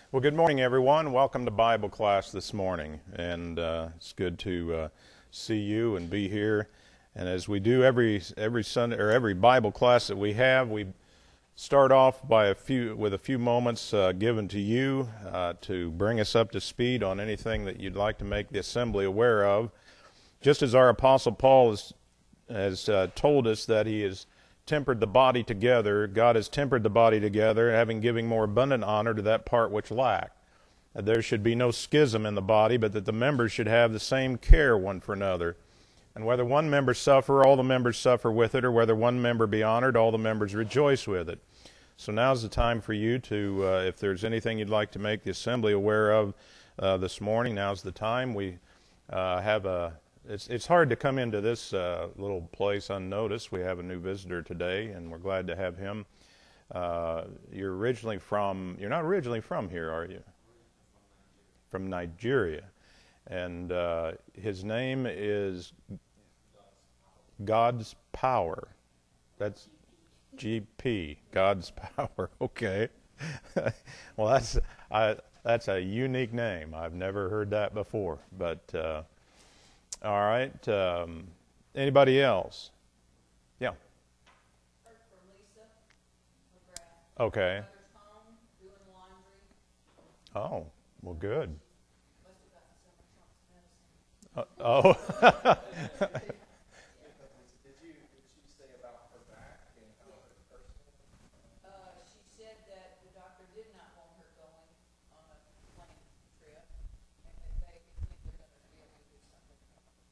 Well, good morning, everyone. Welcome to Bible class this morning, and it's good to see you and be here. And as we do every Sunday or every Bible class that we have, we start off with a few moments given to you to bring us up to speed on anything that you'd like to make the assembly aware of. Just as our Apostle Paul has told us that he has tempered the body together, God has tempered the body together, having given more abundant honor to that part which lacked. There should be no schism in the body, but that the members should have the same care one for another. And whether one member suffer, all the members suffer with it, or whether one member be honored, all the members rejoice with it. So now's the time for you to, if there's anything you'd like to make the assembly aware of this morning, now's the time. We have It's hard to come into this little place unnoticed. We have a new visitor today, and we're glad to have him. You're not originally from here, are you? From Nigeria. And his name is God's Power. That's GP, God's Power. Okay. Well, that's a unique name. I've never heard that before, but all right. Anybody else? Yeah. Heard from Lisa McGrath. Okay. Mother's home, doing laundry. Oh, well, good. Must have gotten some of Trump's medicine. Did she say about her back and how her personal? She said that the doctor did not want her going on a plane trip, and that they think they're going to be able to do something.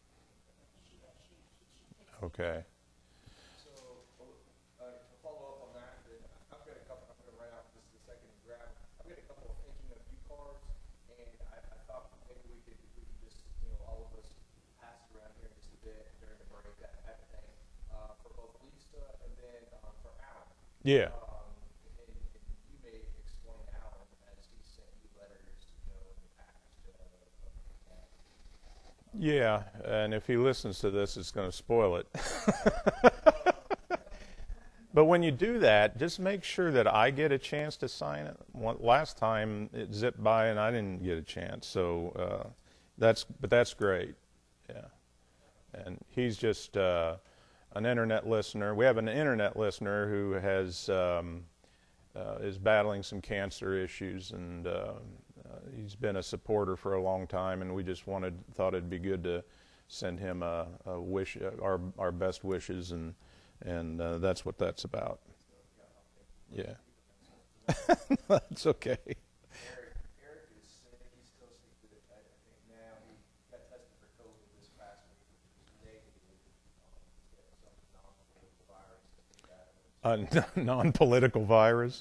Okay. So, to follow up on that, I've got a couple. I'm going to write out just a second and grab. I've got a couple of thinking of you cards, and I thought maybe we could just, all of us pass it around here just a bit during the break, that type of thing, for both Lisa and then for Alan. Yeah. And you may explain Alan as he sent you letters, in the past. Yeah, and if he listens to this, it's going to spoil it. But when you do that, just make sure that I get a chance to sign it. Last time it zipped by and I didn't get a chance, so that's great. Yeah, and he's just an internet listener. We have an internet listener who has is battling some cancer issues, and he's been a supporter for a long time, and we just thought it'd be good to send him a wish, our best wishes, and that's what that's about. Yeah, that's okay. Eric is sick. He's still sick with it. I think now he got tested for COVID this past week, which was negative. He had some non-political virus. Non-political virus.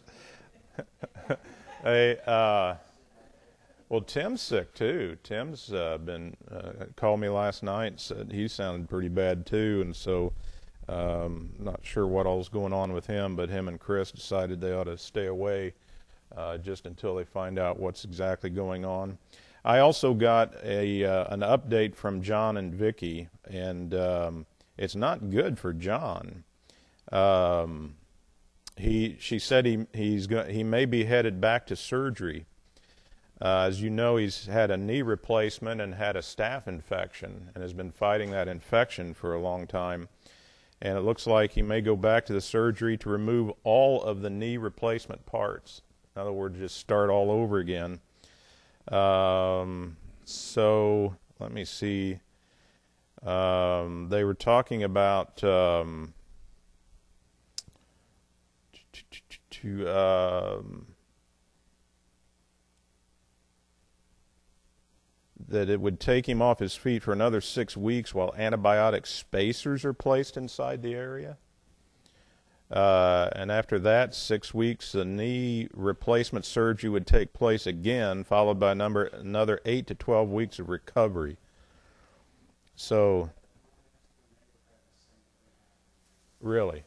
Hey, well, Tim's sick too. Tim's been called me last night and said he sounded pretty bad too, and so not sure what all's going on with him, but him and Chris decided they ought to stay away just until they find out what's exactly going on. I also got an update from John and Vicky, and it's not good for John. She said he may be headed back to surgery. As you know, he's had a knee replacement and had a staph infection and has been fighting that infection for a long time. And it looks like he may go back to the surgery to remove all of the knee replacement parts. In other words, just start all over again. So let me see. They were talking about that it would take him off his feet for another 6 weeks while antibiotic spacers are placed inside the area. And after that, 6 weeks, the knee replacement surgery would take place again, followed by another 8 to 12 weeks of recovery. So, really?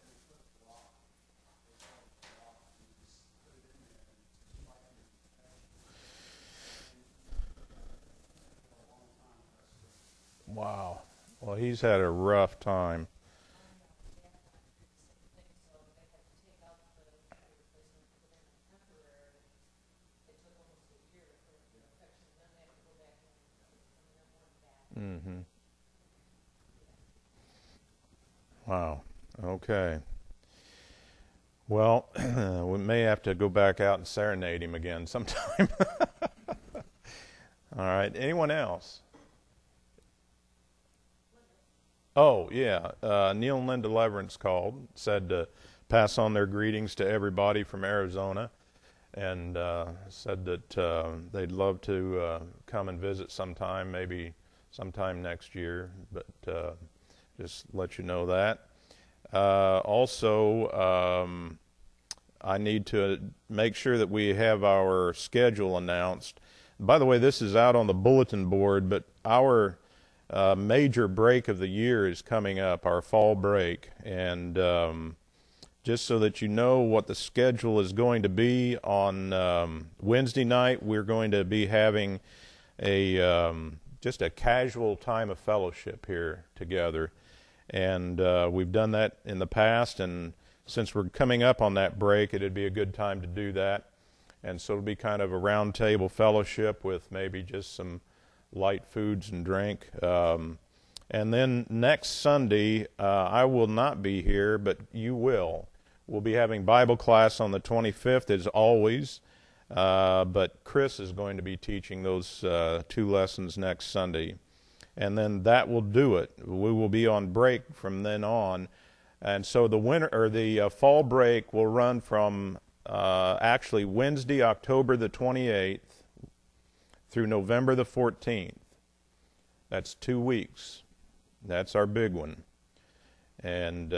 Wow. Well, he's had a rough time. Mm-hmm. Wow. Okay. Well, we may have to go back out and serenade him again sometime. All right. Anyone else? Oh, yeah. Neil and Linda Leverance called, said to pass on their greetings to everybody from Arizona, and said that they'd love to come and visit sometime, maybe sometime next year, but just let you know that. Also, I need to make sure that we have our schedule announced. By the way, this is out on the bulletin board, but our major break of the year is coming up, our fall break, and just so that you know what the schedule is going to be, on Wednesday night we're going to be having a just a casual time of fellowship here together, and we've done that in the past, and since we're coming up on that break, it'd be a good time to do that. And so it'll be kind of a round table fellowship with maybe just some light foods and drink. And then next Sunday, I will not be here, but you will. We'll be having Bible class on the 25th, as always. But Chris is going to be teaching those 2 lessons next Sunday. And then that will do it. We will be on break from then on. And so the fall break will run from actually Wednesday, October the 28th through November the 14th. That's 2 weeks. That's our big one. And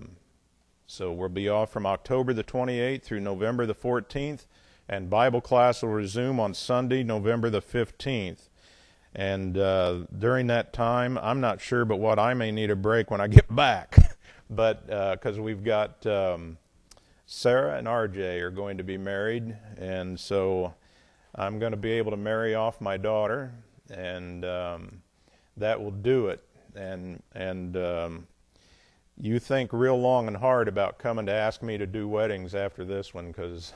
so we'll be off from October the 28th through November the 14th, and Bible class will resume on Sunday, November the 15th. And during that time, I'm not sure, but what I may need a break when I get back. But because we've got Sarah and RJ are going to be married, and so I'm going to be able to marry off my daughter, and that will do it. And you think real long and hard about coming to ask me to do weddings after this one, because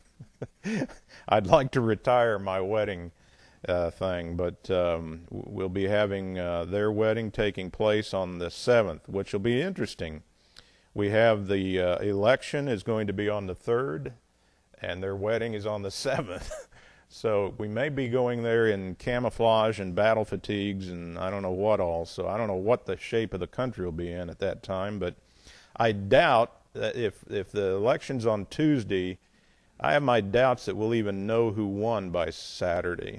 I'd like to retire my wedding thing, but we'll be having their wedding taking place on the 7th, which will be interesting. We have the election is going to be on the 3rd, and their wedding is on the 7th. So we may be going there in camouflage and battle fatigues and I don't know what all. So I don't know what the shape of the country will be in at that time, but I doubt that if the election's on Tuesday, I have my doubts that we'll even know who won by Saturday.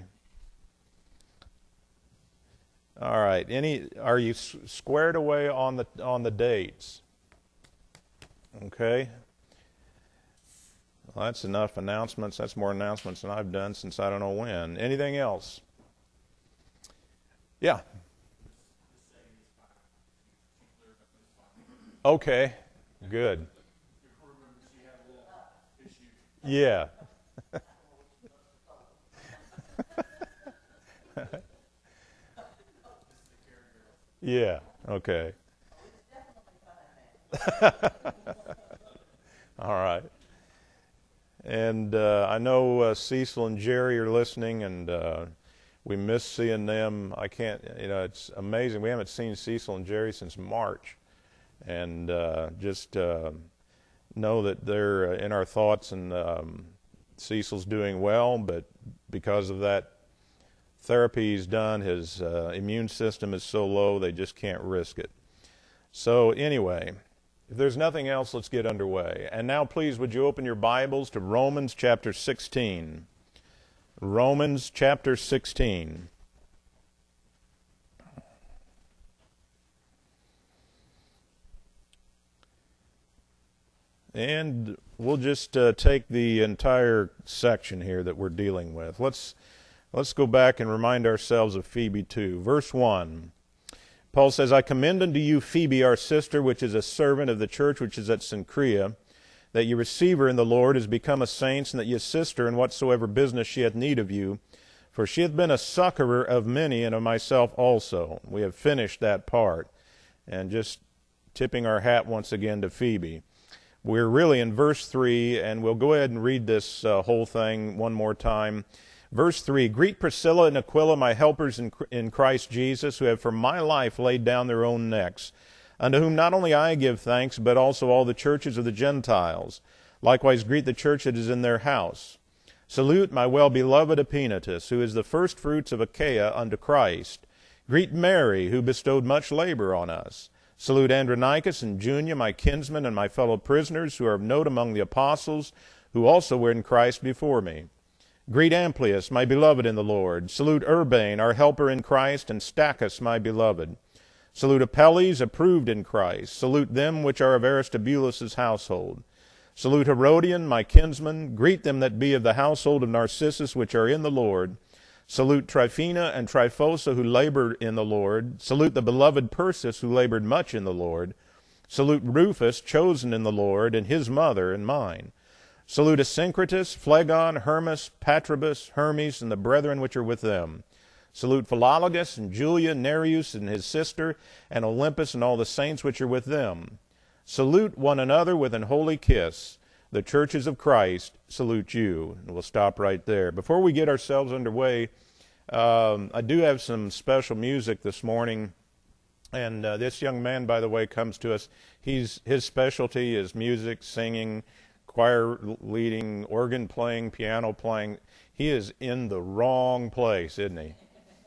All right. Are you squared away on the dates? Okay. Well, that's enough announcements. That's more announcements than I've done since I don't know when. Anything else? Yeah. Okay. Good. Yeah. Yeah. Okay. All right. And I know Cecil and Jerry are listening, and we miss seeing them. I can't, it's amazing. We haven't seen Cecil and Jerry since March, and just know that they're in our thoughts, and Cecil's doing well, but because of that therapy he's done, his immune system is so low they just can't risk it. So anyway, if there's nothing else, let's get underway. And now please would you open your Bibles to Romans chapter 16. Romans chapter 16. And we'll just take the entire section here that we're dealing with. Let's go back and remind ourselves of Phoebe 2. Verse 1. Paul says, I commend unto you Phoebe, our sister, which is a servant of the church which is at Cenchrea, that ye receive her in the Lord as become a saints, and that ye assist her in whatsoever business she hath need of you. For she hath been a succorer of many, and of myself also. We have finished that part. And just tipping our hat once again to Phoebe. We're really in verse 3, and we'll go ahead and read this whole thing one more time. Verse 3, greet Priscilla and Aquila, my helpers in Christ Jesus, who have for my life laid down their own necks, unto whom not only I give thanks, but also all the churches of the Gentiles. Likewise greet the church that is in their house. Salute my well-beloved Epaenetus, who is the firstfruits of Achaia unto Christ. Greet Mary, who bestowed much labor on us. Salute Andronicus and Junia, my kinsmen and my fellow prisoners, who are of note among the apostles, who also were in Christ before me. Greet Amplias, my beloved in the Lord. Salute Urbane, our helper in Christ, and Stachys, my beloved. Salute Apelles, approved in Christ. Salute them which are of Aristobulus' household. Salute Herodian, my kinsman. Greet them that be of the household of Narcissus, which are in the Lord. Salute Tryphena and Tryphosa, who labored in the Lord. Salute the beloved Persis, who labored much in the Lord. Salute Rufus, chosen in the Lord, and his mother and mine. Salute Asyncritus, Phlegon, Hermas, Patrobus, Hermes, and the brethren which are with them. Salute Philologus and Julia, Nereus and his sister, and Olympus and all the saints which are with them. Salute one another with an holy kiss. The churches of Christ salute you. And we'll stop right there. Before we get ourselves underway, I do have some special music this morning. And this young man, by the way, comes to us. His specialty is music, singing, choir leading, organ playing, piano playing. He is in the wrong place, isn't he?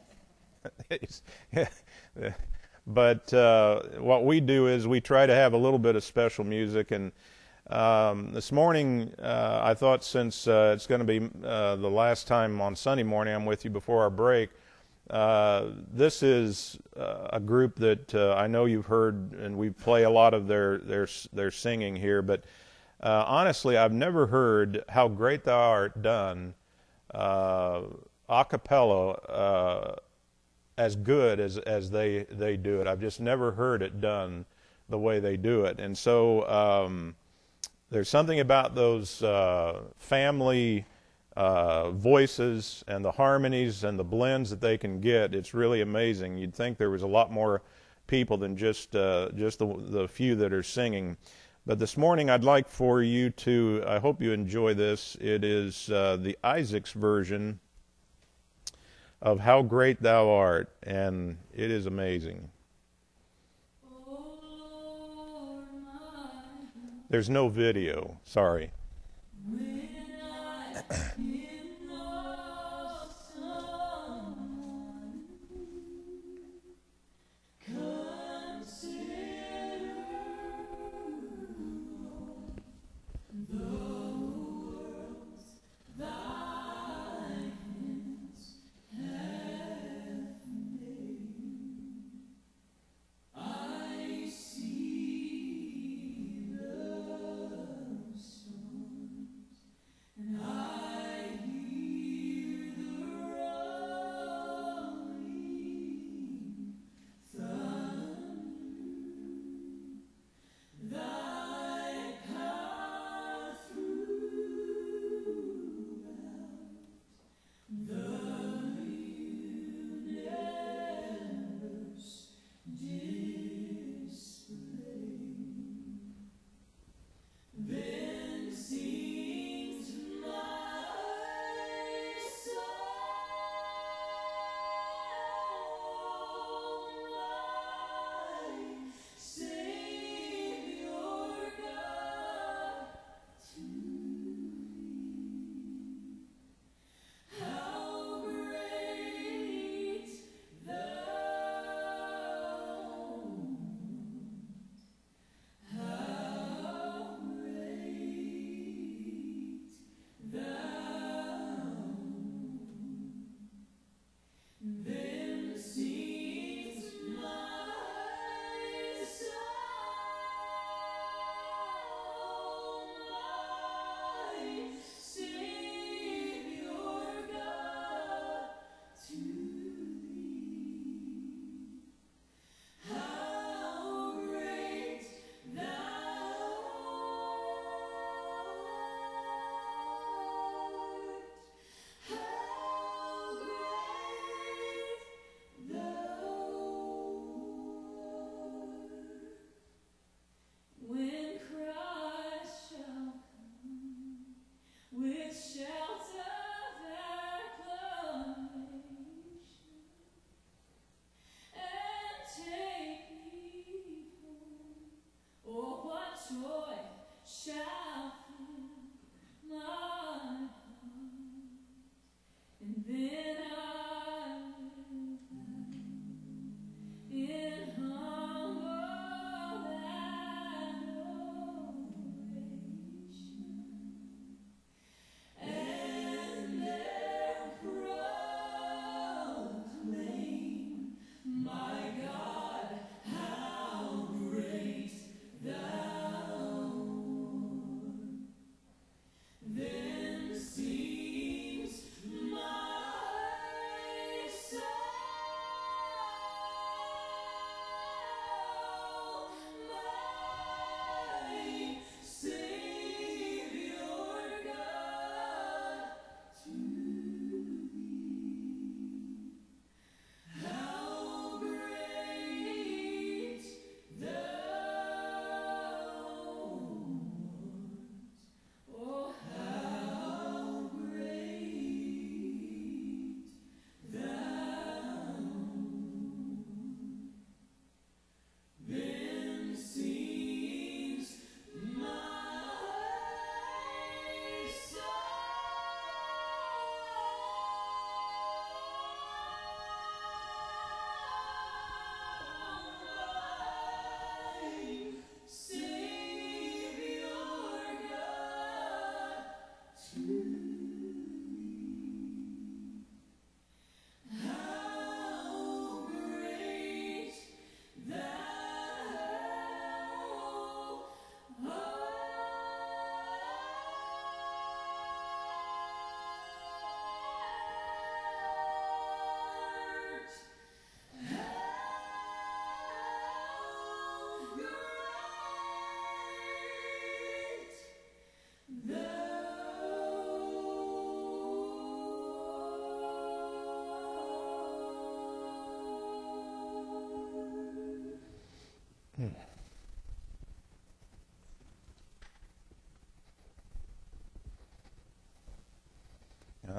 But what we do is we try to have a little bit of special music. And this morning, I thought since it's going to be the last time on Sunday morning I'm with you before our break, this is a group that I know you've heard, and we play a lot of their singing here. But honestly, I've never heard How Great Thou Art done a cappella as good as they do it. I've just never heard it done the way they do it. And so there's something about those family voices and the harmonies and the blends that they can get. It's really amazing. You'd think there was a lot more people than just the few that are singing. But this morning I'd like for you to, I hope you enjoy this. It is the Isaacs version of How Great Thou Art, and it is amazing. There's no video, sorry. I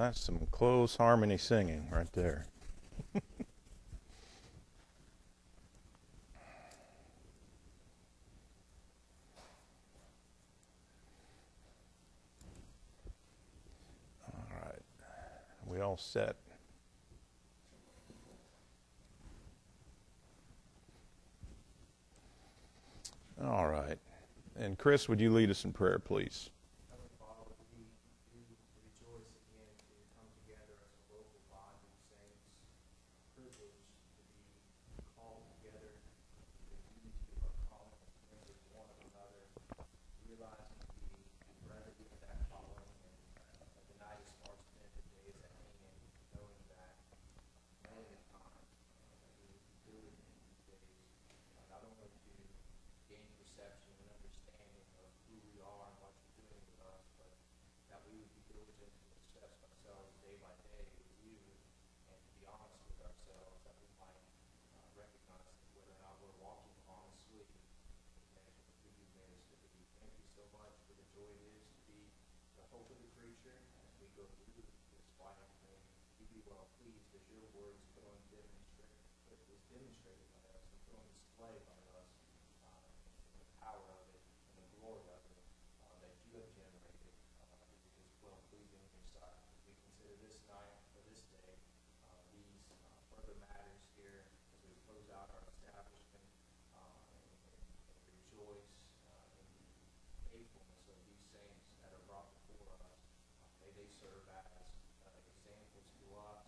That's some close harmony singing right there. All right. We all set? All right. And Chris, would you lead us in prayer, please? Heavenly Father, we do rejoice again to come together as a local body of saints, privileged to be called together, the unity of our calling as members one of another, realizing the brevity of that calling, and the night is far spent, the day is at hand, knowing that only in time that we will be doing in these days, not only to gain perception and understanding of who we are and what you're doing with us, but that we would be diligent to assess ourselves day by day with you, and to be honest with ourselves, that we might recognize whether or not we're walking honestly in connection with who you've made us to be. Thank you so much for the joy it is to be the hope of the creature as we go through this life. May you be well pleased as your words put on demonstrated by us and put on display by us. The power of it and the glory of it that you have generated is well pleasing in your sight. As we consider this night or this day, these further matters here as we close out our establishment and rejoice in the faithfulness of these saints that are brought before us. May they serve as examples to us,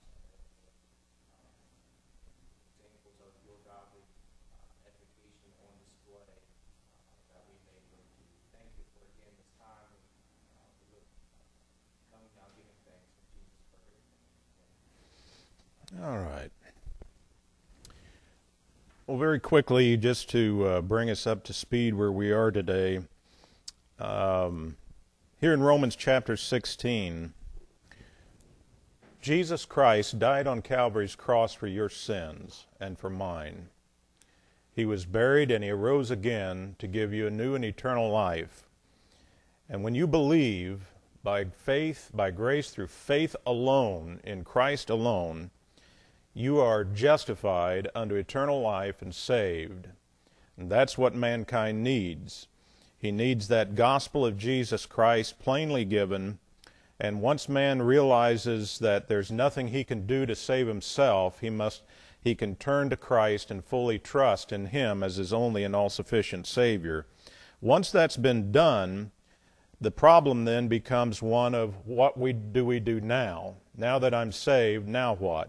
examples of your godly edification on display that we may look to. Thank you for again this time. We look coming now giving thanks in Jesus' perfect name. All right. Well, very quickly, just to bring us up to speed where we are today, here in Romans chapter 16, Jesus Christ died on Calvary's cross for your sins and for mine. He was buried and he arose again to give you a new and eternal life. And when you believe by faith, by grace, through faith alone, in Christ alone, you are justified unto eternal life and saved. And that's what mankind needs. He needs that gospel of Jesus Christ plainly given. And once man realizes that there's nothing he can do to save himself, he can turn to Christ and fully trust in him as his only and all-sufficient Savior. Once that's been done, the problem then becomes one of what do we do now? Now that I'm saved, now what?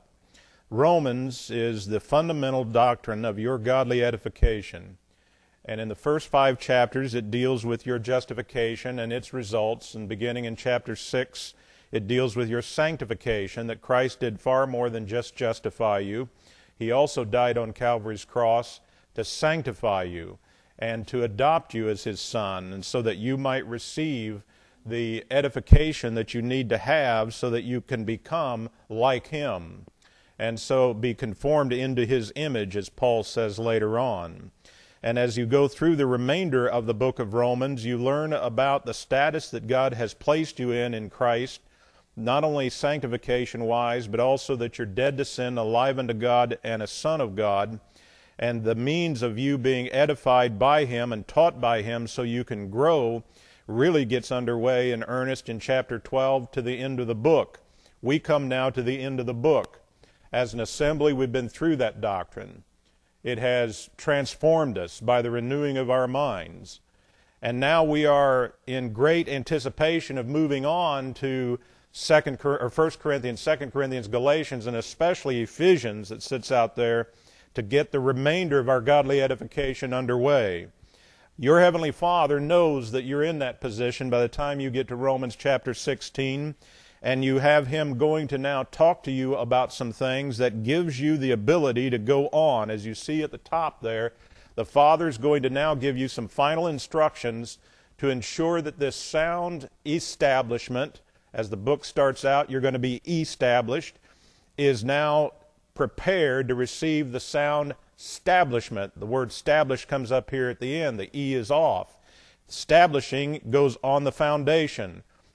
Romans is the fundamental doctrine of your godly edification. And in the first 5 chapters, it deals with your justification and its results. And beginning in chapter 6, it deals with your sanctification, that Christ did far more than just justify you. He also died on Calvary's cross to sanctify you and to adopt you as his son, and so that you might receive the edification that you need to have so that you can become like him, and so be conformed into his image, as Paul says later on. And as you go through the remainder of the book of Romans, you learn about the status that God has placed you in Christ, not only sanctification-wise, but also that you're dead to sin, alive unto God, and a son of God, and the means of you being edified by him and taught by him so you can grow really gets underway in earnest in chapter 12 to the end of the book. We come now to the end of the book. As an assembly, we've been through that doctrine. It has transformed us by the renewing of our minds. And now we are in great anticipation of moving on to 1 Corinthians, 2 Corinthians, Galatians, and especially Ephesians that sits out there to get the remainder of our godly edification underway. Your Heavenly Father knows that you're in that position by the time you get to Romans chapter 16, and you have him going to now talk to you about some things that gives you the ability to go on. As you see at the top there, the Father's going to now give you some final instructions to ensure that this sound establishment, as the book starts out, you're going to be established, is now prepared to receive the sound establishment. The word established comes up here at the end. The E is off. Establishing goes on the foundation.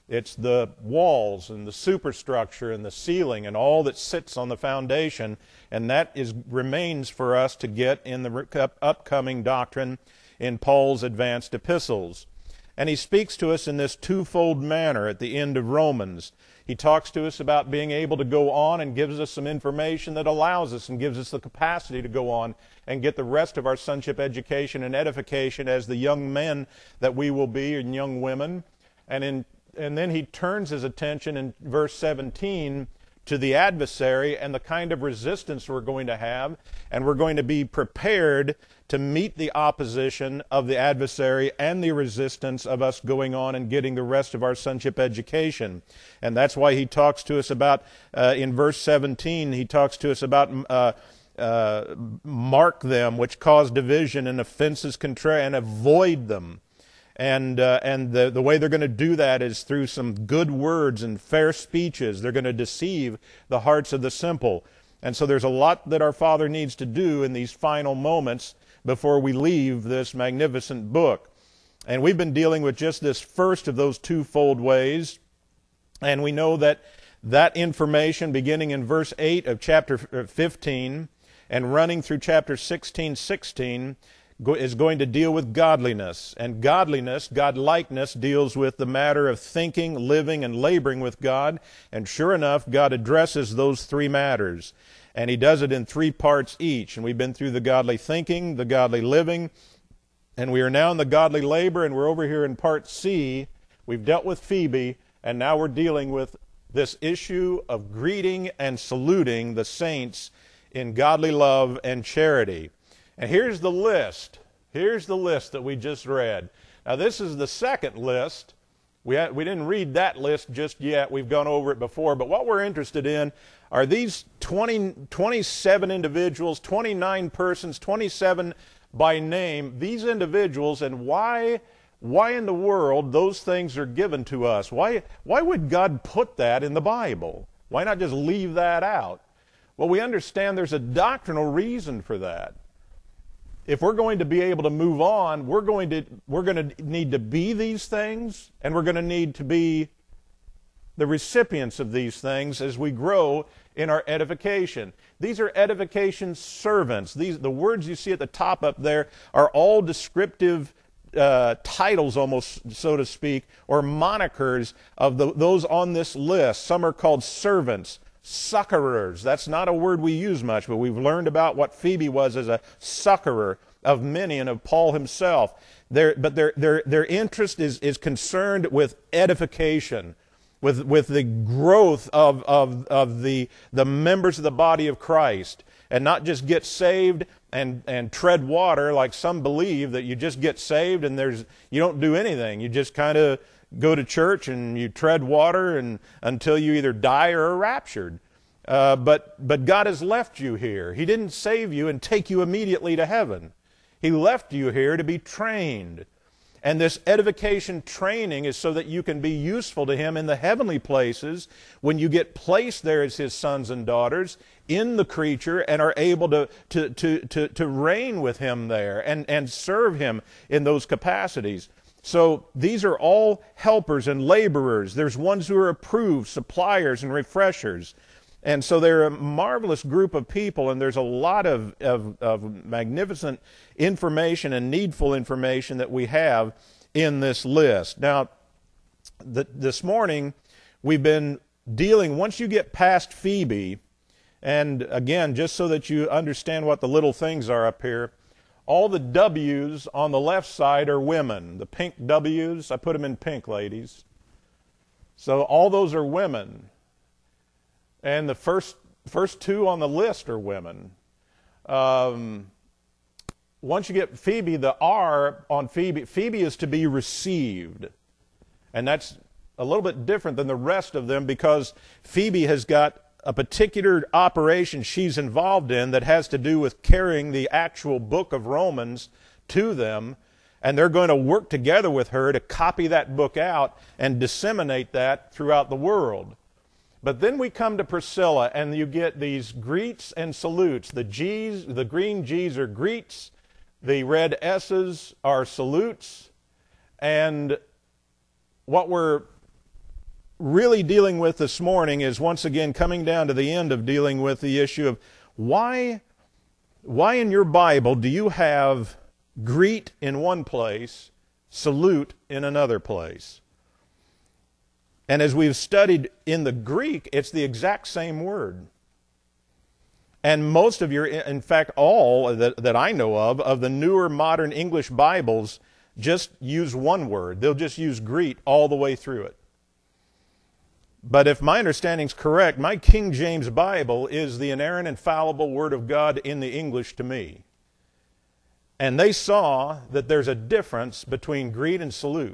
It's the walls and the superstructure and the ceiling and all that sits on the foundation, and that remains for us to get in the upcoming doctrine in Paul's advanced epistles. And he speaks to us in this twofold manner at the end of Romans. He talks to us about being able to go on and gives us some information that allows us and gives us the capacity to go on and get the rest of our sonship education and edification as the young men that we will be and young women. And then he turns his attention in verse 17 to the adversary and the kind of resistance we're going to have, and we're going to be prepared to meet the opposition of the adversary and the resistance of us going on and getting the rest of our sonship education. And that's why he talks to us about, in verse 17, he talks to us about mark them which cause division and offenses contrary, and avoid them. And the way they're going to do that is through some good words and fair speeches. They're going to deceive the hearts of the simple. And so there's a lot that our Father needs to do in these final moments before we leave this magnificent book. And we've been dealing with just this first of those twofold ways. And we know that that information, beginning in verse 8 of chapter 15 and running through chapter 16, is going to deal with godliness. And godliness, godlikeness, deals with the matter of thinking, living, and laboring with God. And sure enough, God addresses those three matters. And he does it in three parts each. And we've been through the godly thinking, the godly living, and we are now in the godly labor, and we're over here in part C. We've dealt with Phoebe, and now we're dealing with this issue of greeting and saluting the saints in godly love and charity. And here's the list. Here's the list that we just read. Now, this is the second list. We didn't read that list just yet. We've gone over it before. But what we're interested in are these 27 individuals, 29 persons, 27 by name, these individuals, and why in the world those things are given to us. Why would God put that in the Bible? Why not just leave that out? Well, we understand there's a doctrinal reason for that. If we're going to be able to move on, we're going to need to be these things, and we're going to need to be the recipients of these things as we grow in our edification. These are edification servants. The words you see at the top up there are all descriptive titles, almost so to speak, or monikers of those on this list. Some are called servants, succorers. That's not a word we use much, but we've learned about what Phoebe was as a succorer of many and of Paul himself. Their interest is concerned with edification, with the growth of the members of the body of Christ, and not just get saved and tread water like some believe, that you just get saved and you don't do anything. You just kind of go to church and you tread water and until you either die or are raptured. But God has left you here. He didn't save you and take you immediately to heaven. He left you here to be trained. And this edification training is so that you can be useful to Him in the heavenly places when you get placed there as His sons and daughters in the creature and are able to reign with Him there and serve Him in those capacities. So these are all helpers and laborers. There's ones who are approved, suppliers and refreshers. And so they're a marvelous group of people, and there's a lot of magnificent information and needful information that we have in this list. Now, this morning, we've been dealing, once you get past Phoebe, and again, just so that you understand what the little things are up here, all the W's on the left side are women. The pink W's, I put them in pink, ladies. So all those are women. And the first two on the list are women. Once you get Phoebe, the R on Phoebe is to be received. And that's a little bit different than the rest of them because Phoebe has got a particular operation she's involved in that has to do with carrying the actual book of Romans to them. And they're going to work together with her to copy that book out and disseminate that throughout the world. But then we come to Priscilla, and you get these greets and salutes. The G's, the green G's are greets, the red S's are salutes, and what we're really dealing with this morning is once again coming down to the end of dealing with the issue of why in your Bible do you have greet in one place, salute in another place? And as we've studied in the Greek, it's the exact same word. And most of in fact all that I know of the newer modern English Bibles just use one word. They'll just use greet all the way through it. But if my understanding's correct, my King James Bible is the inerrant, infallible Word of God in the English to me. And they saw that there's a difference between greet and salute.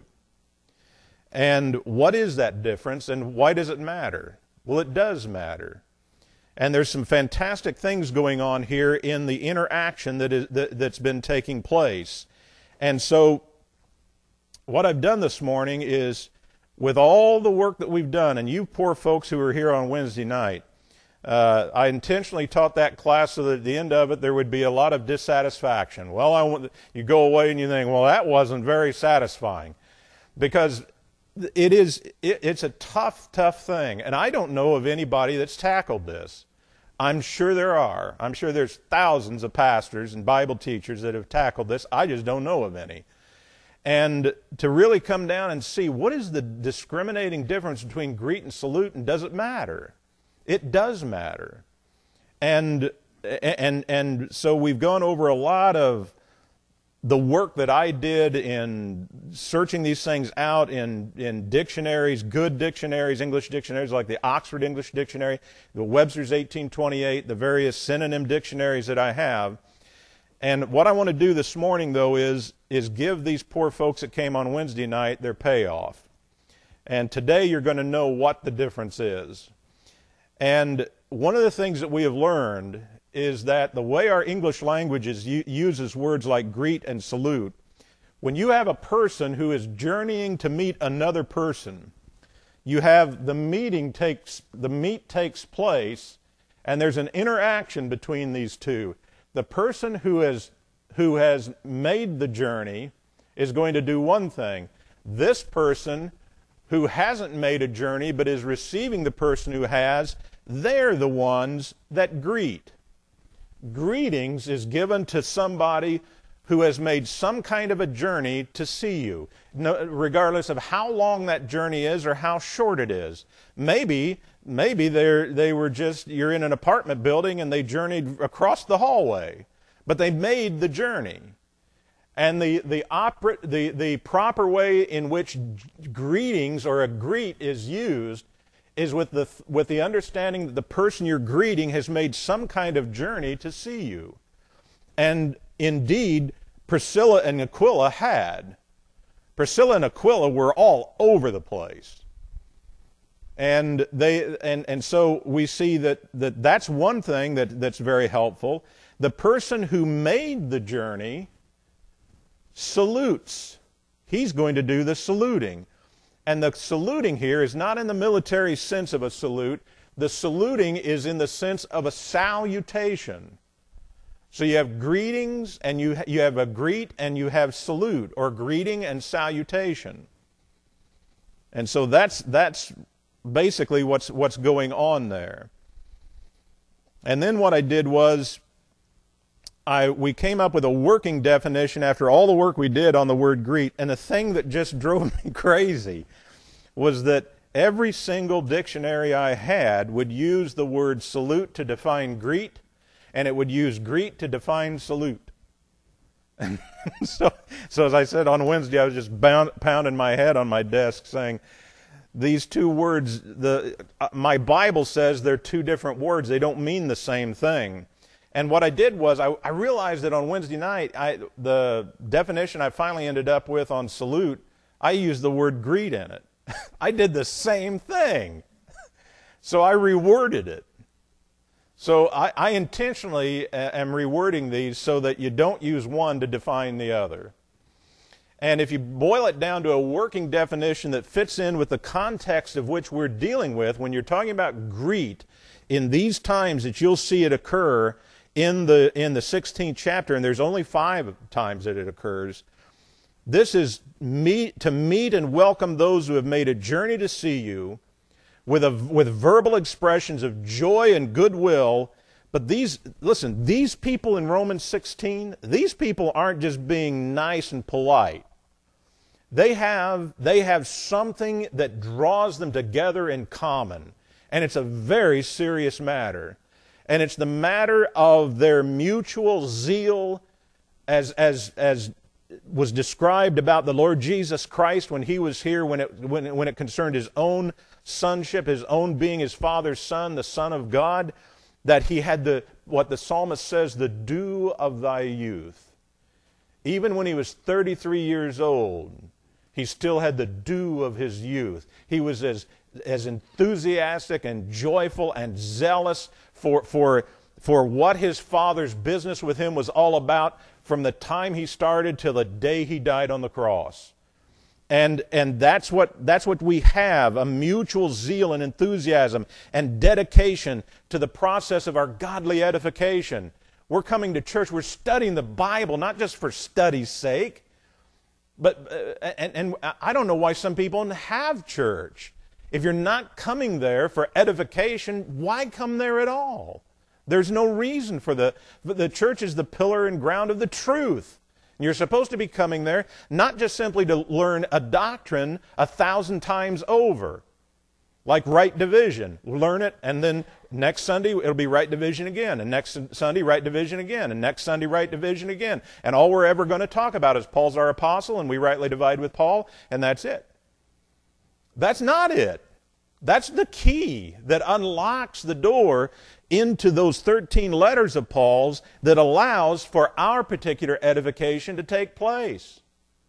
And what is that difference, and why does it matter? Well, it does matter. And there's some fantastic things going on here in the interaction that's been taking place. And so what I've done this morning is, with all the work that we've done, and you poor folks who were here on Wednesday night, I intentionally taught that class so that at the end of it there would be a lot of dissatisfaction. Well, you go away and you think, well, that wasn't very satisfying. Because it's a tough thing. And I don't know of anybody that's tackled this. I'm sure there are. I'm sure there's thousands of pastors and Bible teachers that have tackled this. I just don't know of any. And to really come down and see what is the discriminating difference between greet and salute, and does it matter? It does matter. And so we've gone over a lot of the work that I did in searching these things out in dictionaries, good dictionaries, English dictionaries like the Oxford English Dictionary, the Webster's 1828, the various synonym dictionaries that I have. And what I want to do this morning, though, is give these poor folks that came on Wednesday night their payoff. And today you're going to know what the difference is. And one of the things that we have learned is that the way our English language uses words like greet and salute, when you have a person who is journeying to meet another person, you have the meet takes place, and there's an interaction between these two. The person who has made the journey is going to do one thing. This person who hasn't made a journey but is receiving the person who has, they're the ones that greet. Greetings is given to somebody who has made some kind of a journey to see you, regardless of how long that journey is or how short it is. Maybe they were just, you're in an apartment building and they journeyed across the hallway, but they made the journey. And the proper way in which greetings or a greet is used is with the understanding that the person you're greeting has made some kind of journey to see you. And indeed, Priscilla and Aquila had. Priscilla and Aquila were all over the place. And so we see that's one thing that's very helpful. The person who made the journey salutes. He's going to do the saluting. And the saluting here is not in the military sense of a salute. The saluting is in the sense of a salutation. So you have greetings, and you have a greet, and you have salute, or greeting and salutation. And so that's basically what's going on there. And then what I did was we came up with a working definition after all the work we did on the word greet, and the thing that just drove me crazy was that every single dictionary I had would use the word salute to define greet, and it would use greet to define salute. And so as I said on Wednesday, I was just pounding my head on my desk saying, these two words, my Bible says they're two different words. They don't mean the same thing. And what I did was I realized that on Wednesday night, the definition I finally ended up with on salute, I used the word greet in it. I did the same thing. So I reworded it. So I intentionally am rewording these so that you don't use one to define the other. And if you boil it down to a working definition that fits in with the context of which we're dealing with, when you're talking about greet, in these times that you'll see it occur in the 16th chapter, and there's only 5 times that it occurs, this is to meet and welcome those who have made a journey to see you, with verbal expressions of joy and goodwill. But these people in Romans 16, these people aren't just being nice and polite. They have something that draws them together in common. And it's a very serious matter. And it's the matter of their mutual zeal as was described about the Lord Jesus Christ when He was here, when it concerned His own sonship, His own being His Father's Son, the Son of God, that He had what the psalmist says, the dew of thy youth. Even when He was 33 years old, He still had the dew of His youth. He was as enthusiastic and joyful and zealous for what His Father's business with Him was all about from the time He started till the day He died on the cross. And that's what we have, a mutual zeal and enthusiasm and dedication to the process of our godly edification. We're coming to church, we're studying the Bible, not just for study's sake, but and I don't know why some people don't have church. If you're not coming there for edification, why come there at all? There's no reason for the church is the pillar and ground of the truth. You're supposed to be coming there not just simply to learn a doctrine 1,000 times over, like right division. Learn it, and then next Sunday it'll be right division again, and next Sunday right division again, and next Sunday right division again. And all we're ever going to talk about is Paul's our apostle, and we rightly divide with Paul, and that's it. That's not it. That's the key that unlocks the door into those 13 letters of Paul's that allows for our particular edification to take place.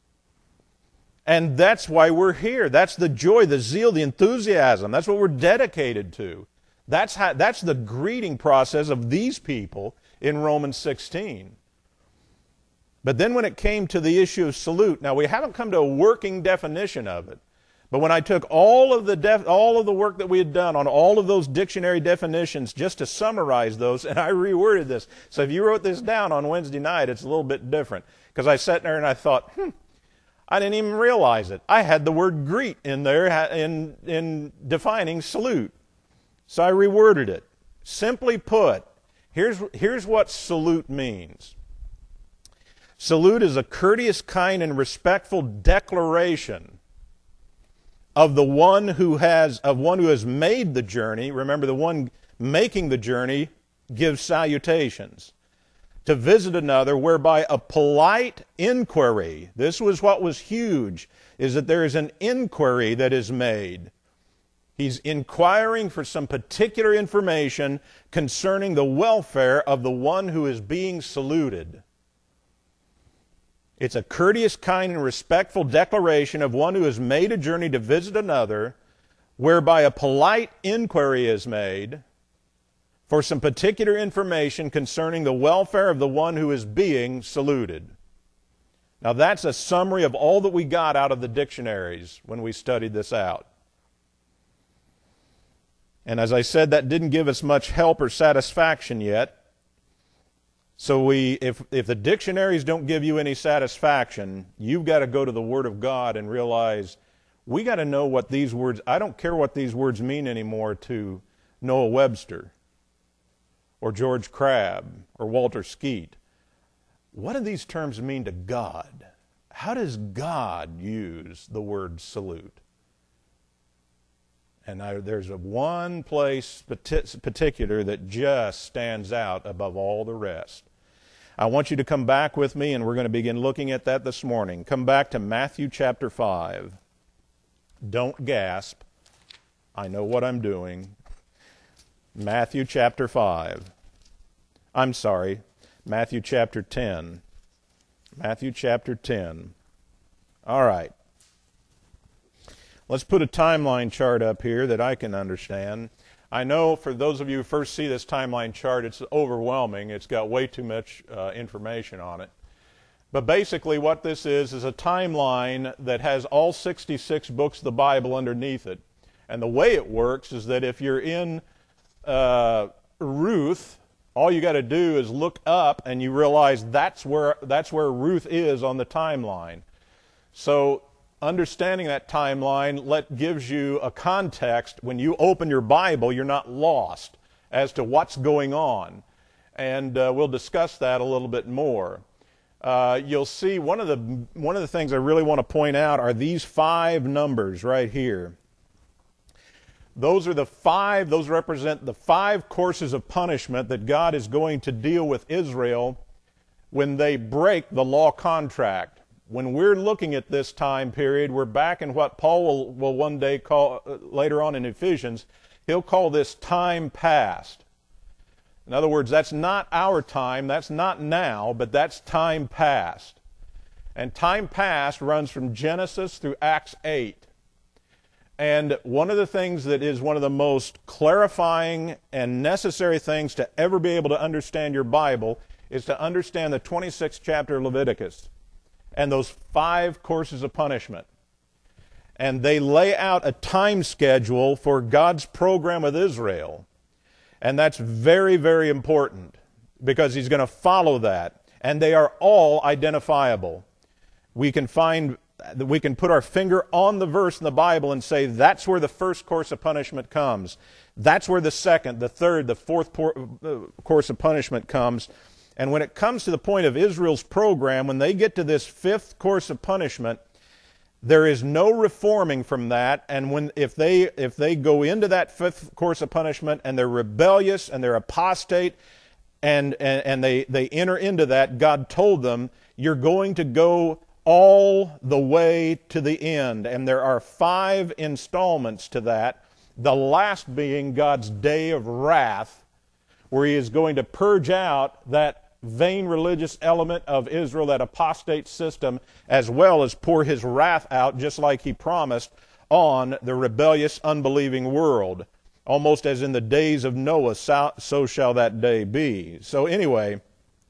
And that's why we're here. That's the joy, the zeal, the enthusiasm. That's what we're dedicated to. That's the greeting process of these people in Romans 16. But then when it came to the issue of salute, now we haven't come to a working definition of it. But when I took all of the work that we had done on all of those dictionary definitions just to summarize those, and I reworded this. So if you wrote this down on Wednesday night, it's a little bit different. Because I sat there and I thought, I didn't even realize it. I had the word greet in there in defining salute. So I reworded it. Simply put, here's what salute means. Salute is a courteous, kind, and respectful declaration of one who has made the journey. Remember, the one making the journey gives salutations. To visit another, whereby a polite inquiry, this was what was huge, is that there is an inquiry that is made. He's inquiring for some particular information concerning the welfare of the one who is being saluted. It's a courteous, kind, and respectful declaration of one who has made a journey to visit another, whereby a polite inquiry is made for some particular information concerning the welfare of the one who is being saluted. Now that's a summary of all that we got out of the dictionaries when we studied this out. And as I said, that didn't give us much help or satisfaction yet. So if the dictionaries don't give you any satisfaction, you've got to go to the Word of God and realize we got to know what these words, I don't care what these words mean anymore to Noah Webster or George Crabb or Walter Skeet. What do these terms mean to God? How does God use the word salute? And there's one place particular that just stands out above all the rest. I want you to come back with me, and we're going to begin looking at that this morning. Come back to Matthew chapter 5. Don't gasp. I know what I'm doing. Matthew chapter 5. I'm sorry, Matthew chapter 10. Matthew chapter 10. All right. Let's put a timeline chart up here that I can understand. I know for those of you who first see this timeline chart, it's overwhelming. It's got way too much information on it. But basically what this is a timeline that has all 66 books of the Bible underneath it. And the way it works is that if you're in Ruth, all you got to do is look up and you realize that's where Ruth is on the timeline. So understanding that timeline gives you a context. When you open your Bible, you're not lost as to what's going on. And we'll discuss that a little bit more. You'll see one of the things I really want to point out are these 5 numbers right here. Those represent the 5 courses of punishment that God is going to deal with Israel when they break the law contract. When we're looking at this time period, we're back in what Paul will one day call, later on in Ephesians, he'll call this time past. In other words, that's not our time, that's not now, but that's time past. And time past runs from Genesis through Acts 8. And one of the things that is one of the most clarifying and necessary things to ever be able to understand your Bible is to understand the 26th chapter of Leviticus and those 5 courses of punishment. And they lay out a time schedule for God's program with Israel. And that's very, very important because He's going to follow that. And they are all identifiable. We can put our finger on the verse in the Bible and say that's where the first course of punishment comes. That's where the second, the third, the fourth course of punishment comes. And when it comes to the point of Israel's program, when they get to this 5th course of punishment, there is no reforming from that. And if they go into that 5th course of punishment and they're rebellious and they're apostate and they enter into that, God told them, you're going to go all the way to the end. And there are 5 installments to that, the last being God's day of wrath, where He is going to purge out that vain religious element of Israel, that apostate system, as well as pour His wrath out, just like He promised, on the rebellious, unbelieving world. Almost as in the days of Noah, so shall that day be. So anyway,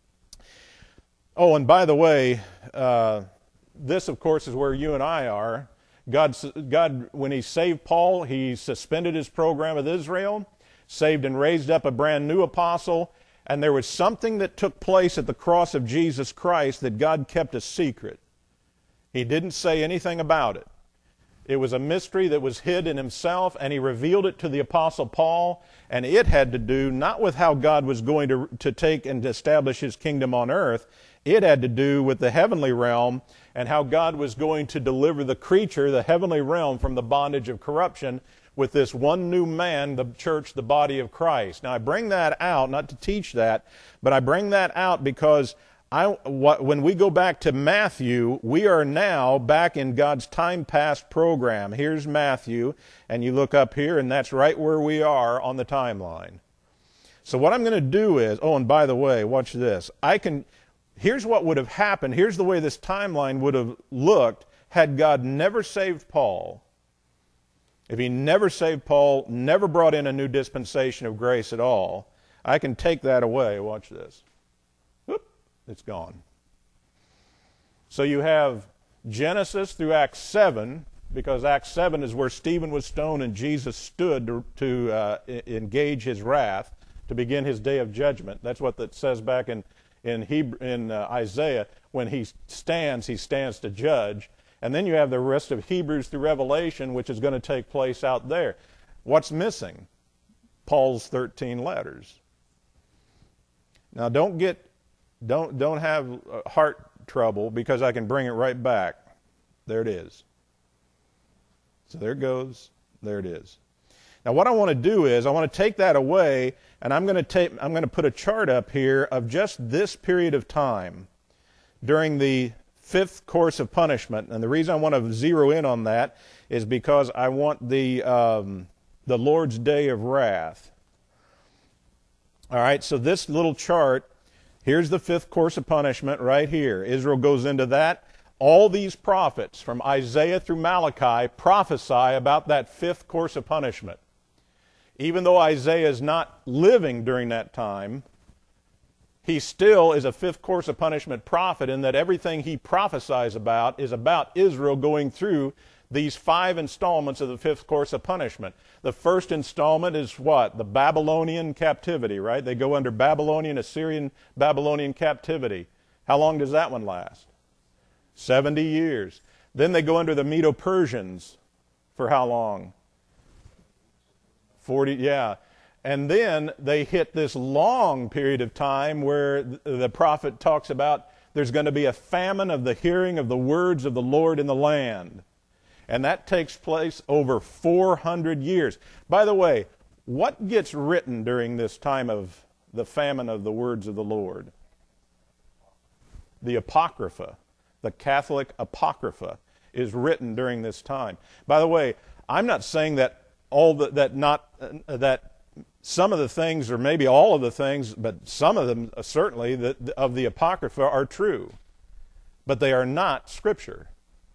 and by the way, this, of course, is where you and I are. God, when He saved Paul, He suspended His program with Israel, saved and raised up a brand new apostle, and there was something that took place at the cross of Jesus Christ that God kept a secret. He didn't say anything about it. It was a mystery that was hid in Himself, and He revealed it to the Apostle Paul, and it had to do not with how God was going to take and establish His kingdom on earth. It had to do with the heavenly realm and how God was going to deliver the creature, the heavenly realm, from the bondage of corruption with this one new man, the church, the body of Christ. Now, I bring that out, not to teach that, but I bring that out because when we go back to Matthew, we are now back in God's time past program. Here's Matthew, and you look up here, and that's right where we are on the timeline. So what I'm going to do is, and by the way, watch this. Here's what would have happened. Here's the way this timeline would have looked had God never saved Paul. If He never saved Paul, never brought in a new dispensation of grace at all, I can take that away. Watch this. Whoop, it's gone. So you have Genesis through Acts 7, because Acts 7 is where Stephen was stoned and Jesus stood to engage His wrath, to begin His day of judgment. That's what that says back in Isaiah. When He stands to judge. And then you have the rest of Hebrews through Revelation, which is going to take place out there. What's missing? Paul's 13 letters. Now don't have heart trouble, because I can bring it right back. There it is. So there it goes. There it is. Now what I want to do is I want to take that away, and I'm going to put a chart up here of just this period of time during the 5th course of punishment. And the reason I want to zero in on that is because I want the Lord's day of wrath. All right, so this little chart, here's the 5th course of punishment right here. Israel goes into that. All these prophets from Isaiah through Malachi prophesy about that 5th course of punishment. Even though Isaiah is not living during that time, he still is a 5th course of punishment prophet, in that everything he prophesies about is about Israel going through these 5 installments of the 5th course of punishment. The first installment is what? The Babylonian captivity, right? They go under Assyrian Babylonian captivity. How long does that one last? 70 years. Then they go under the Medo-Persians for how long? 40, yeah. And then they hit this long period of time where the prophet talks about there's going to be a famine of the hearing of the words of the Lord in the land. And that takes place over 400 years. By the way, what gets written during this time of the famine of the words of the Lord? The Apocrypha, the Catholic Apocrypha, is written during this time. By the way, I'm not saying that that some of the things, or maybe all of the things, but some of them certainly of the Apocrypha are true, but they are not Scripture.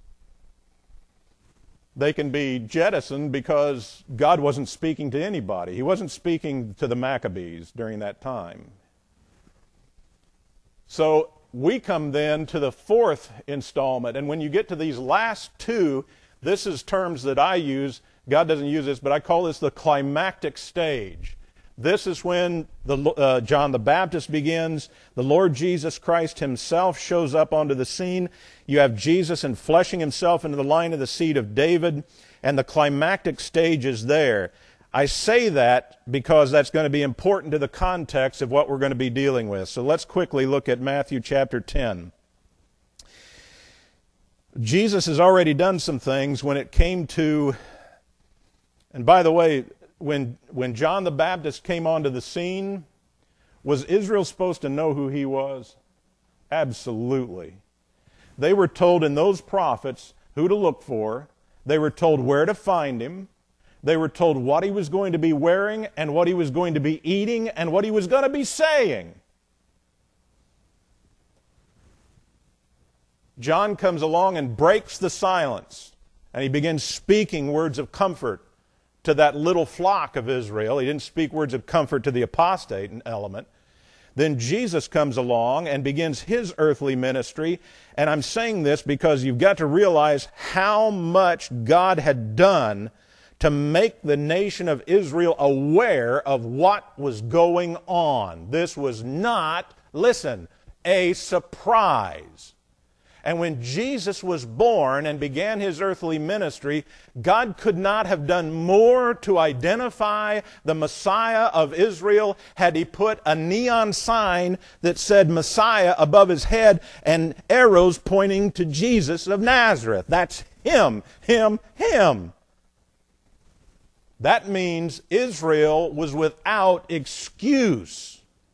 They can be jettisoned because God wasn't speaking to anybody. He wasn't speaking to the Maccabees during that time. So we come then to the fourth installment, and when you get to these last two, this is terms that I use. God doesn't use this, but I call this the climactic stage. This is when John the Baptist begins. The Lord Jesus Christ himself shows up onto the scene. You have Jesus enfleshing himself into the line of the seed of David, and the climactic stage is there. I say that because that's going to be important to the context of what we're going to be dealing with. So let's quickly look at Matthew chapter 10. Jesus has already done some things when it came to, and by the way, when John the Baptist came onto the scene, was Israel supposed to know who he was? Absolutely. They were told in those prophets who to look for. They were told where to find him. They were told what he was going to be wearing and what he was going to be eating and what he was going to be saying. John comes along and breaks the silence, and he begins speaking words of comfort to that little flock of Israel. He didn't speak words of comfort to the apostate element. Then Jesus comes along and begins his earthly ministry. And I'm saying this because you've got to realize how much God had done to make the nation of Israel aware of what was going on. This was not, listen, a surprise. And when Jesus was born and began his earthly ministry, God could not have done more to identify the Messiah of Israel had he put a neon sign that said Messiah above his head and arrows pointing to Jesus of Nazareth. That's him, him, him. That means Israel was without excuse.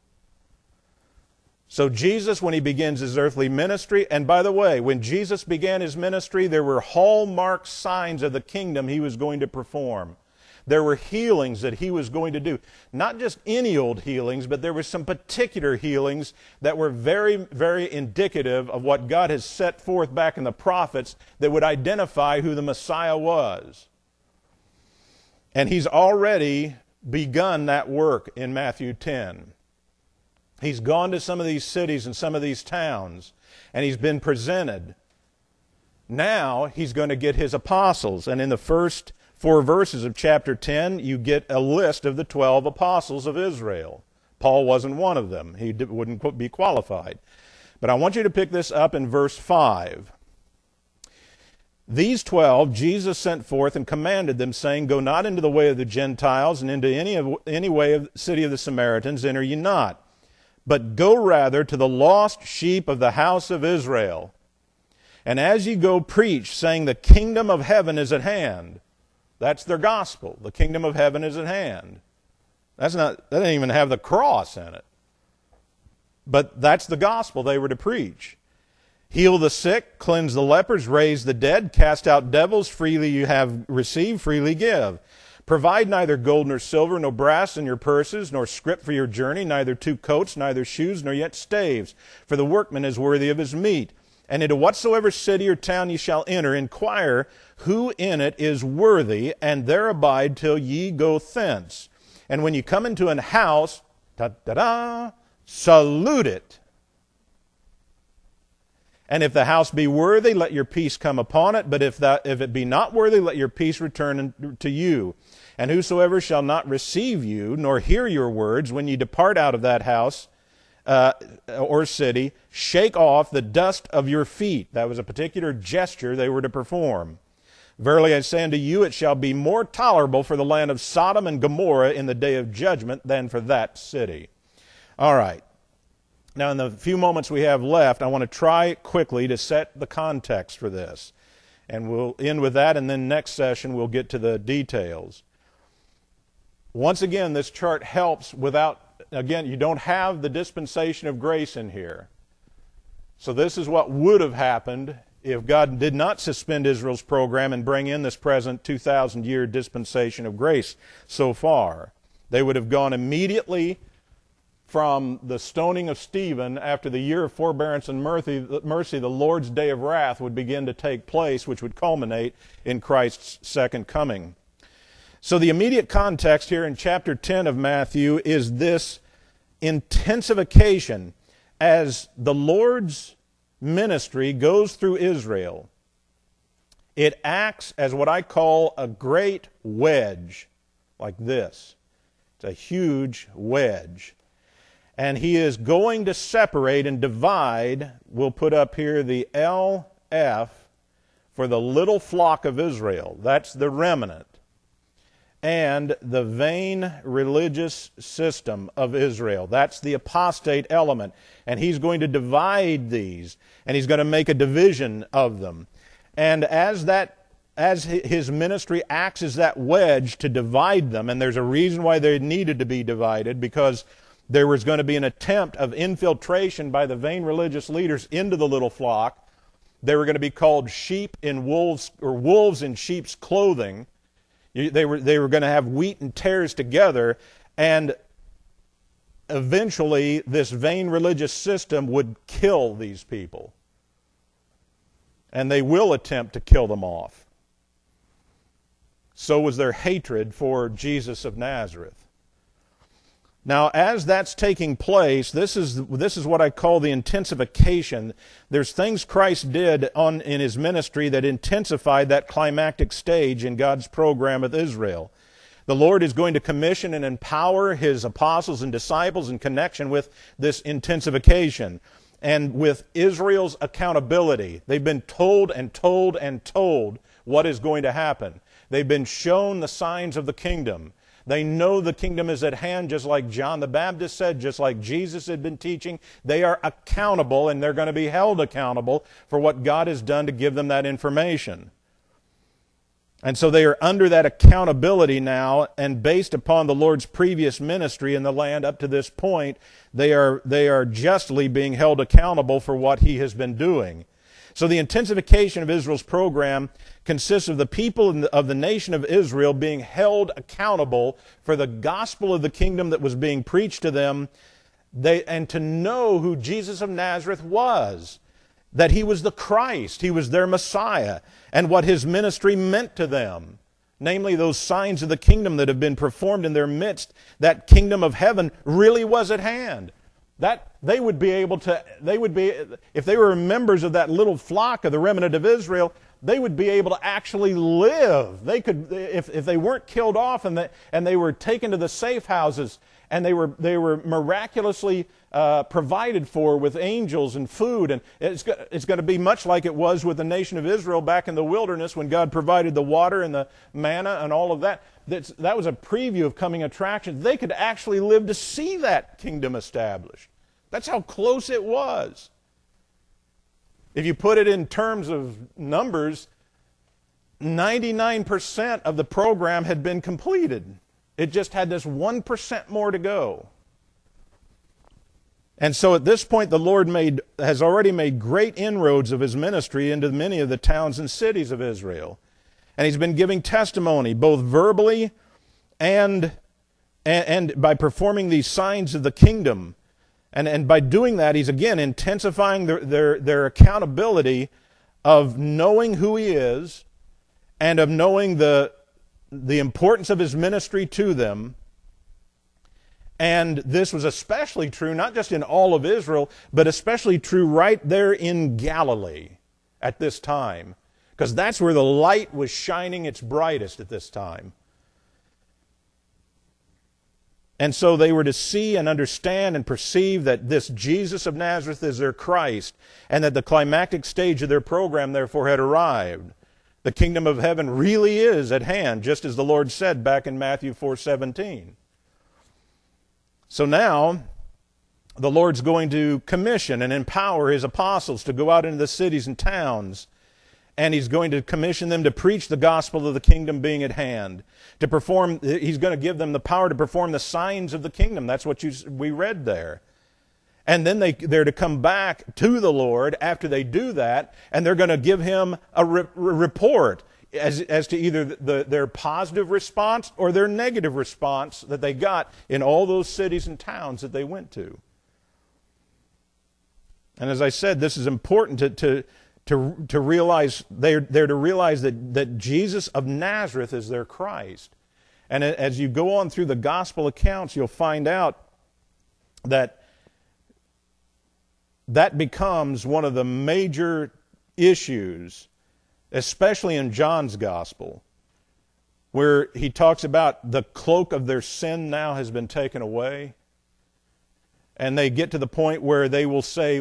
So Jesus, when he begins his earthly ministry, and by the way, when Jesus began his ministry, there were hallmark signs of the kingdom he was going to perform. There were healings that he was going to do. Not just any old healings, but there were some particular healings that were very, very indicative of what God has set forth back in the prophets that would identify who the Messiah was. And he's already begun that work in Matthew 10. He's gone to some of these cities and some of these towns, and he's been presented. Now he's going to get his apostles, and in the first 4 verses of chapter 10, you get a list of the 12 apostles of Israel. Paul wasn't one of them. He wouldn't be qualified. But I want you to pick this up in verse 5. These 12 Jesus sent forth and commanded them, saying, Go not into the way of the Gentiles, and into any way of the city of the Samaritans enter ye not. But go rather to the lost sheep of the house of Israel. And as ye go, preach, saying, The kingdom of heaven is at hand. That's their gospel. The kingdom of heaven is at hand. That doesn't even have the cross in it. But that's the gospel they were to preach. Heal the sick, cleanse the lepers, raise the dead, cast out devils. Freely you have received, freely give. Provide neither gold nor silver, nor brass in your purses, nor scrip for your journey, neither 2 coats, neither shoes, nor yet staves. For the workman is worthy of his meat. And into whatsoever city or town ye shall enter, inquire who in it is worthy, and there abide till ye go thence. And when ye come into an house, salute it. And if the house be worthy, let your peace come upon it. But if it be not worthy, let your peace return to you. And whosoever shall not receive you, nor hear your words, when ye depart out of that house, or city, shake off the dust of your feet. That was a particular gesture they were to perform. Verily I say unto you, it shall be more tolerable for the land of Sodom and Gomorrah in the day of judgment than for that city. All right. Now, in the few moments we have left, I want to try quickly to set the context for this. And we'll end with that, and then next session we'll get to the details. Once again, this chart helps without, again, you don't have the dispensation of grace in here. So this is what would have happened if God did not suspend Israel's program and bring in this present 2,000-year dispensation of grace so far. They would have gone immediately from the stoning of Stephen. After the year of forbearance and mercy, the Lord's day of wrath would begin to take place, which would culminate in Christ's second coming. So the immediate context here in chapter 10 of Matthew is this intensification as the Lord's ministry goes through Israel. It acts as what I call a great wedge, like this. It's a huge wedge. And he is going to separate and divide. We'll put up here the LF for the little flock of Israel. That's the remnant. And the vain religious system of Israel. That's the apostate element. And he's going to divide these. And he's going to make a division of them. And as his ministry acts as that wedge to divide them, and there's a reason why they needed to be divided, because there was going to be an attempt of infiltration by the vain religious leaders into the little flock. They were going to be called sheep in wolves, or wolves in sheep's clothing. They were going to have wheat and tares together, and eventually this vain religious system would kill these people. And they will attempt to kill them off. So was their hatred for Jesus of Nazareth. Now, as that's taking place, this is what I call the intensification. There's things Christ did in his ministry that intensified that climactic stage in God's program with Israel. The Lord is going to commission and empower his apostles and disciples in connection with this intensification and with Israel's accountability. They've been told and told and told what is going to happen. They've been shown the signs of the kingdom. They know the kingdom is at hand, just like John the Baptist said, just like Jesus had been teaching. They are accountable, and they're going to be held accountable for what God has done to give them that information. And so they are under that accountability now, and based upon the Lord's previous ministry in the land up to this point, they are justly being held accountable for what he has been doing. So the intensification of Israel's program consists of the people of the nation of Israel being held accountable for the gospel of the kingdom that was being preached to them, and to know who Jesus of Nazareth was, that he was the Christ, he was their Messiah, and what his ministry meant to them, namely those signs of the kingdom that have been performed in their midst. That kingdom of heaven really was at hand. That they would be, if they were members of that little flock of the remnant of Israel, they would be able to actually live. They could, if they weren't killed off and they were taken to the safe houses, and they were miraculously provided for with angels and food, and it's going to be much like it was with the nation of Israel back in the wilderness when God provided the water and the manna and all of that. That was a preview of coming attractions. They could actually live to see that kingdom established. That's how close it was. If you put it in terms of numbers, 99% of the program had been completed. It just had this 1% more to go. And so at this point, the Lord has already made great inroads of his ministry into many of the towns and cities of Israel. And he's been giving testimony, both verbally and by performing these signs of the kingdom. And by doing that, he's again intensifying their accountability of knowing who he is and of knowing the importance of his ministry to them. And this was especially true, not just in all of Israel, but especially true right there in Galilee at this time. Because that's where the light was shining its brightest at this time. And so they were to see and understand and perceive that this Jesus of Nazareth is their Christ, and that the climactic stage of their program therefore had arrived. The kingdom of heaven really is at hand, just as the Lord said back in Matthew 4:17. So now, the Lord's going to commission and empower His apostles to go out into the cities and towns, and He's going to commission them to preach the gospel of the kingdom being at hand. He's going to give them the power to perform the signs of the kingdom. That's what we read there. And then they're to come back to the Lord after they do that, and they're going to give Him a report as to either their positive response or their negative response that they got in all those cities and towns that they went to. And as I said, this is important to realize. They're to realize that Jesus of Nazareth is their Christ. And as you go on through the gospel accounts, you'll find out that becomes one of the major issues, especially in John's gospel, where he talks about the cloak of their sin now has been taken away. And they get to the point where they will say,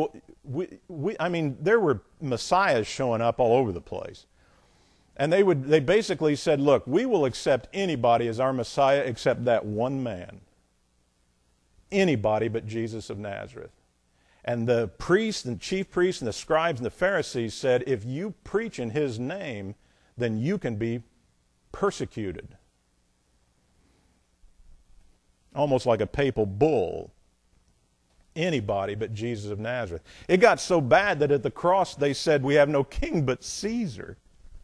there were messiahs showing up all over the place. And they basically said, look, we will accept anybody as our Messiah except that one man. Anybody but Jesus of Nazareth. And the priests and chief priests and the scribes and the Pharisees said, if you preach in His name, then you can be persecuted. Almost like a papal bull. Anybody but Jesus of Nazareth. It got so bad that at the cross they said, we have no king but Caesar.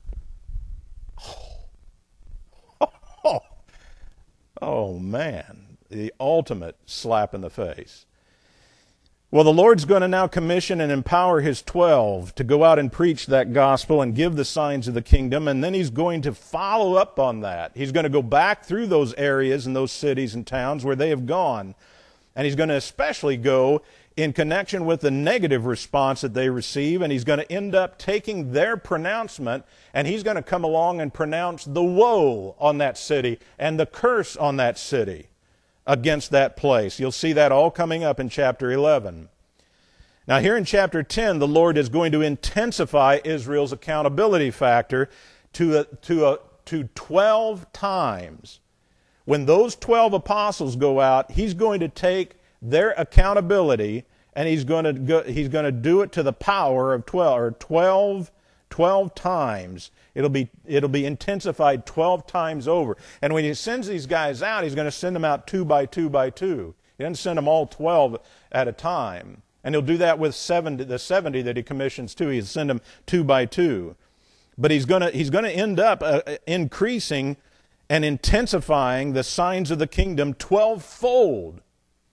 Oh man, the ultimate slap in the face. Well, the Lord's going to now commission and empower His 12 to go out and preach that gospel and give the signs of the kingdom, and then He's going to follow up on that. He's going to go back through those areas and those cities and towns where they have gone, and He's going to especially go in connection with the negative response that they receive, and He's going to end up taking their pronouncement, and He's going to come along and pronounce the woe on that city and the curse on that city against that place. You'll see that all coming up in chapter 11. Now here in chapter 10, the Lord is going to intensify Israel's accountability factor to 12 times. When those 12 apostles go out, He's going to take their accountability and He's going to do it to the power of 12 times. It'll be intensified 12 times over. And when He sends these guys out, He's going to send them out 2 by 2 by 2. He doesn't send them all 12 at a time. And He'll do that with the 70 that He commissions too. He'll send them 2 by 2. But He's going to end up increasing and intensifying the signs of the kingdom 12-fold.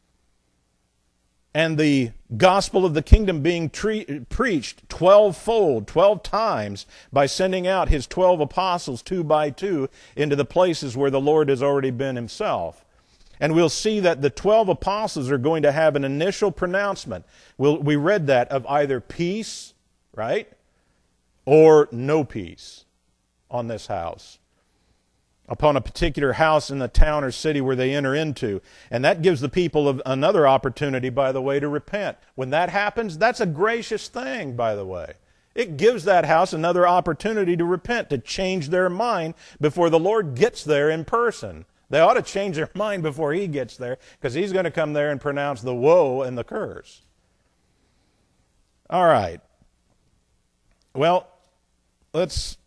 And the gospel of the kingdom being preached 12-fold, 12 times, by sending out His 12 apostles 2 by 2 into the places where the Lord has already been Himself. And we'll see that the 12 apostles are going to have an initial pronouncement. We read that of either peace, right, or no peace on this house, upon a particular house in the town or city where they enter into. And that gives the people another opportunity, by the way, to repent. When that happens, that's a gracious thing, by the way. It gives that house another opportunity to repent, to change their mind before the Lord gets there in person. They ought to change their mind before He gets there, because He's going to come there and pronounce the woe and the curse. All right. Well, let's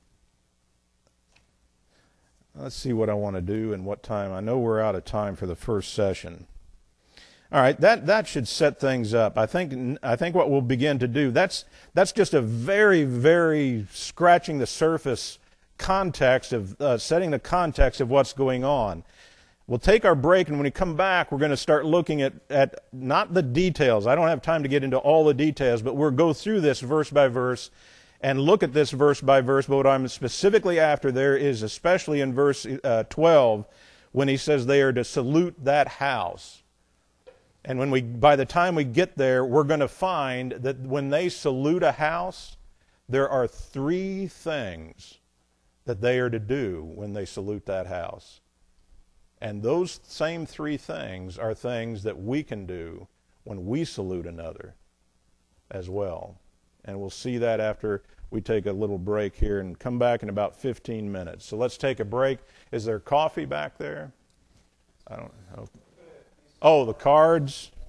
see what I want to do and what time. I know we're out of time for the first session. All right, that should set things up. I think what we'll begin to do, that's just a very, very scratching the surface context of setting the context of what's going on. We'll take our break, and when we come back, we're going to start looking at not the details. I don't have time to get into all the details, but we'll go through this verse by verse and look at this verse by verse. But what I'm specifically after there is, especially in verse 12, when he says they are to salute that house. And by the time we get there, we're going to find that when they salute a house, there are 3 things that they are to do when they salute that house. And those same three things are things that we can do when we salute another as well. And we'll see that after we take a little break here and come back in about 15 minutes. So let's take a break. Is there coffee back there? I don't know. Oh, the cards.